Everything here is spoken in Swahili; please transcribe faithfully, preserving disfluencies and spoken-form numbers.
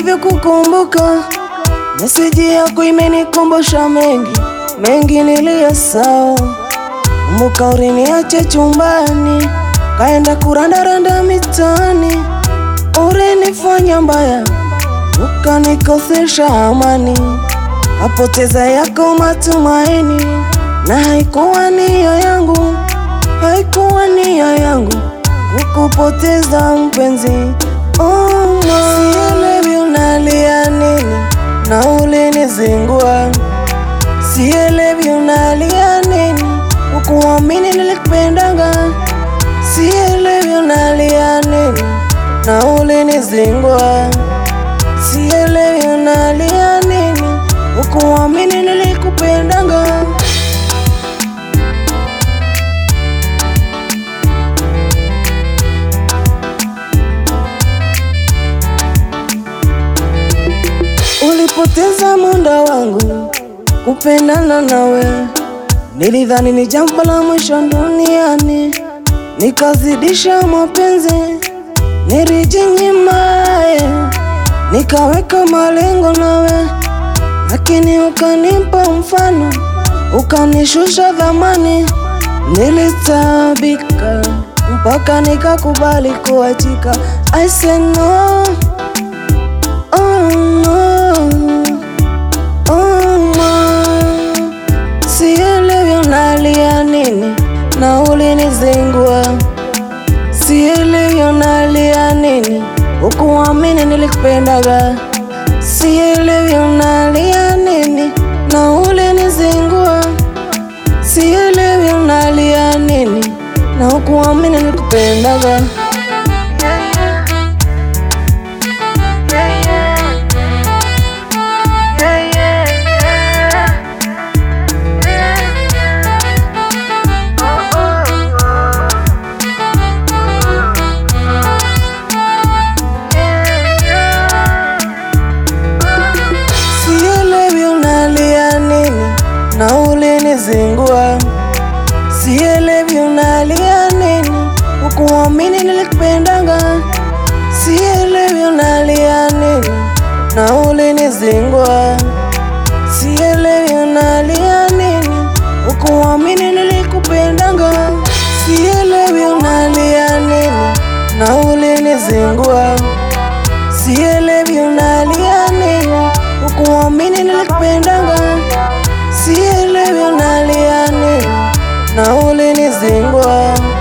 nilivyokukumbuka, meseji yako imenikumbusha mengi mengi niliyasahau. Kumbuka uliniacha chumbani, kaenda kurandaranda mitaani, ulinifanya mbaya, ukanikosesha amani, kapoteza yako matumaini. Na haikuwa nia yangu, haikuwa nia yangu kukupoteza mpenzi. Oh, sielewi unalia nini na ulinizingua, sielewi unalia nini ukuamini nilikupendanga, sielewi unalia nini na ulinizingua, sielewi unalia nini ukuamini nilikupendanga. Ulipoteza muda wangu kupendana nawe, nilidhani ni jambo la mwisho duniani, nikazidisha mapenzi, nilijinyima, nikaweka malengo nawe, lakini ukanipa mfano, ukanishusha thamani. Nilitabika mpaka nikakubali kuachika. I said no, oh no, oh no. Sielewi unalia nini na ulinizingua, sielewi unalia nini ukuamini nilikupendaga, sielewi unalia nini na ulinizingua, sielewi unalia nini na ukuamini nilikupendaga. Na ulinizingua, sielewi unalia nini ukuamini nilikupendanga, sielewi unalia nini na ulinizingua, sielewi unalia nini ukuamini nilikupendanga, sielewi unalia nini na ulinizingua, sielewi unalia nini ukuamini nilikupendanga, sielewi unalia nini na ulinizingua.